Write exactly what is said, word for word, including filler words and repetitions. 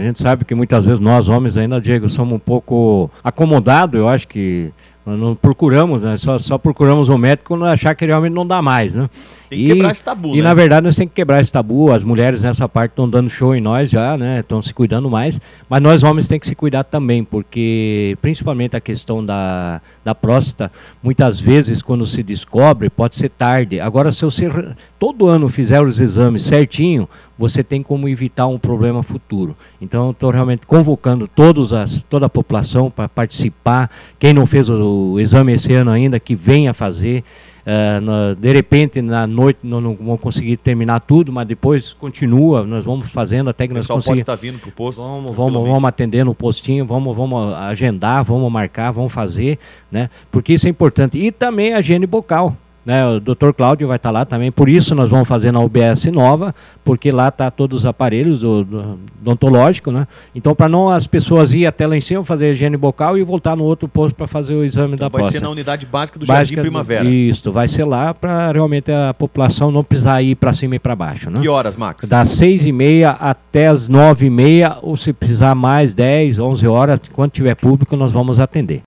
gente sabe que muitas vezes nós, homens, ainda, Diego, somos um pouco acomodados, eu acho que nós não procuramos, né? Só, só procuramos um médico quando achar que realmente não dá mais, né? Tem que e, quebrar esse tabu, E né? na verdade nós temos que quebrar esse tabu, as mulheres nessa parte estão dando show em nós já, né? Estão se cuidando mais, mas nós homens temos que se cuidar também, porque principalmente a questão da, da próstata, muitas vezes quando se descobre, pode ser tarde. Agora, se você todo ano fizer os exames certinho, você tem como evitar um problema futuro. Então eu estou realmente convocando todos as, toda a população para participar. Quem não fez o, o exame esse ano ainda, que venha fazer. Uh, no, de repente na noite não, não vamos conseguir terminar tudo, mas depois continua, nós vamos fazendo até que nós consigamos. O pessoal pode estar vindo para o posto. Vamos, vamos, vamos atender no postinho, vamos, vamos agendar, vamos marcar, vamos fazer, né? Porque isso é importante. E também a higiene bucal. Né, o doutor Cláudio vai estar lá também, por isso nós vamos fazer na U B S nova, porque lá está todos os aparelhos do, do, odontológicos, né? Então, para não as pessoas ir até lá em cima fazer a higiene bucal e voltar no outro posto para fazer o exame então da próstata. Vai ser na unidade básica do básica Jardim Primavera. Isso, vai ser lá para realmente a população não precisar ir para cima e para baixo. Né? Que horas, Max? Das seis e meia até as nove e meia, ou se precisar mais, dez, onze horas, quando tiver público, nós vamos atender.